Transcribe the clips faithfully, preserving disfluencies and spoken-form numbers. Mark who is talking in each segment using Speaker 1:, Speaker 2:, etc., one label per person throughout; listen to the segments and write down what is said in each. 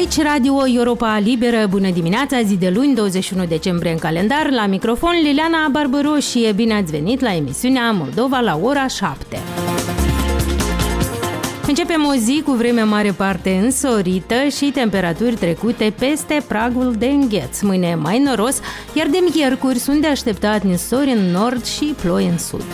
Speaker 1: Aici Radio Europa Liberă, bună dimineața, zi de luni, douăzeci și unu decembrie în calendar, la microfon Liliana Barbaroșie, bine ați venit la emisiunea Moldova la ora șapte. Începem o zi cu vreme mare parte însorită și temperaturi trecute peste pragul de îngheț. Mâine e mai noros, iar de miercuri sunt de așteptat nisori în nord și ploi în sud.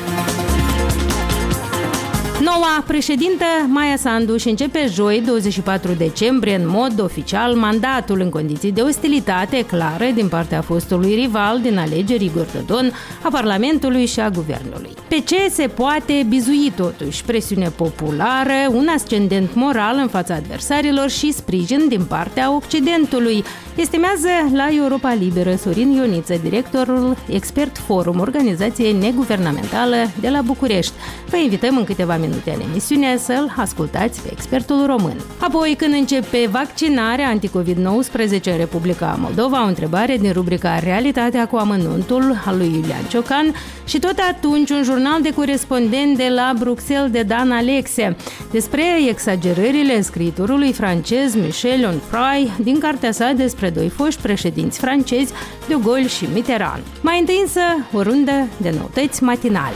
Speaker 1: Noua președintă, Maia Sandu, își începe joi, douăzeci și patru decembrie, în mod oficial mandatul în condiții de ostilitate clare din partea fostului rival din alegeri, Igor Dodon, a Parlamentului și a Guvernului. Pe ce se poate bizui totuși? Presiune populară, un ascendent moral în fața adversarilor și sprijin din partea Occidentului. Estimează la Europa Liberă Sorin Ioniță, directorul Expert Forum, organizație neguvernamentală de la București. Vă invităm în câteva minute în emisiune să-l ascultați pe expertul român. Apoi, când începe vaccinarea anticovid nouăsprezece în Republica Moldova, o întrebare din rubrica Realitatea cu amănuntul al lui Iulian Ciocan și tot atunci un jurnal de corespondent de la Bruxelles de Dan Alexe despre exagerările scriitorului francez Michel Onfray din cartea sa despre doi foști președinți francezi, de Gaulle și Mitterrand. Mai întâi însă, o rundă de noutăți matinale.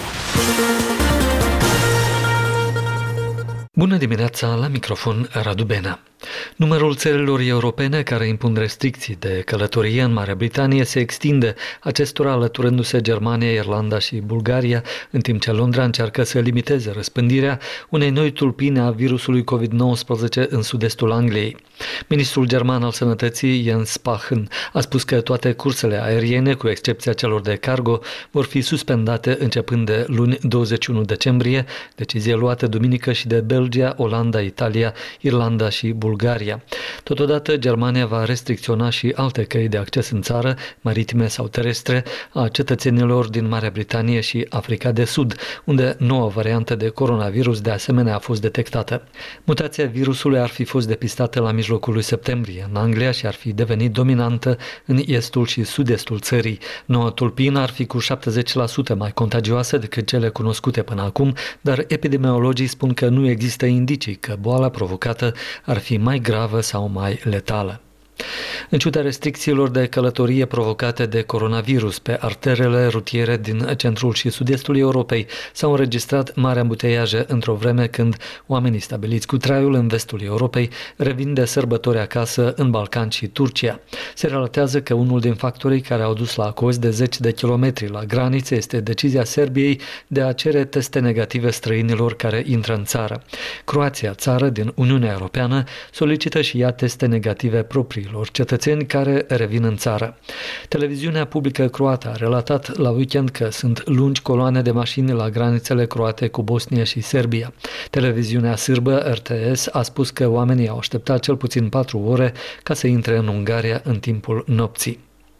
Speaker 2: Bună dimineața, la microfon Radu Bena. Numărul țărilor europene care impun restricții de călătorie în Marea Britanie se extinde, acestora alăturându-se Germania, Irlanda și Bulgaria, în timp ce Londra încearcă să limiteze răspândirea unei noi tulpini a virusului covid nouăsprezece în sud-estul Angliei. Ministrul german al sănătății, Jens Spahn, a spus că toate cursele aeriene, cu excepția celor de cargo, vor fi suspendate începând de luni douăzeci și unu decembrie, decizie luată duminică și de Belgia, Olanda, Italia, Irlanda și Bulgaria. Bulgaria. Totodată, Germania va restricționa și alte căi de acces în țară, maritime sau terestre, a cetățenilor din Marea Britanie și Africa de Sud, unde noua variantă de coronavirus de asemenea a fost detectată. Mutația virusului ar fi fost depistată la mijlocul lui septembrie în Anglia și ar fi devenit dominantă în estul și sud-estul țării. Noua tulpină ar fi cu șaptezeci la sută mai contagioasă decât cele cunoscute până acum, dar epidemiologii spun că nu există indicii că boala provocată ar fi mai gravă sau mai letală. În ciuda restricțiilor de călătorie provocate de coronavirus pe arterele rutiere din centrul și sud-estul Europei, s-au înregistrat mari ambuteiaje într-o vreme când oamenii stabiliți cu traiul în vestul Europei revin de sărbători acasă în Balcani și Turcia. Se relatează că unul din factorii care au dus la cozi de zeci de kilometri la graniță este decizia Serbiei de a cere teste negative străinilor care intră în țară. Croația, țară din Uniunea Europeană, solicită și ea teste negative proprii cetățeni care revin în țară. Televiziunea publică croată a relatat la weekend că sunt lungi coloane de mașini la granițele croate cu Bosnia și Serbia. Televiziunea sârbă R T S a spus că oamenii au așteptat cel puțin patru ore ca să intre în Ungaria în timpul nopții.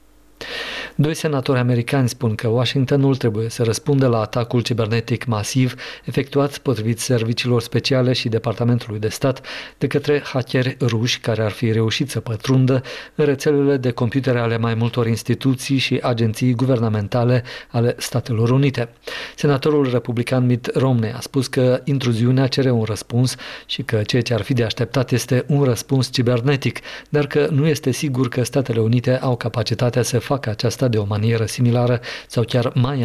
Speaker 2: Doi senatori americani spun că Washingtonul trebuie să răspundă la atacul cibernetic masiv efectuat potrivit serviciilor speciale și Departamentului de Stat de către hackeri ruși care ar fi reușit să pătrundă în rețelele de computere ale mai multor instituții și agenții guvernamentale ale Statelor Unite. Senatorul republican Mitt Romney a spus că intruziunea cere un răspuns și că ceea ce ar fi de așteptat este un răspuns cibernetic, dar că nu este sigur că Statele Unite au capacitatea să facă aceasta de o manieră similară sau chiar mai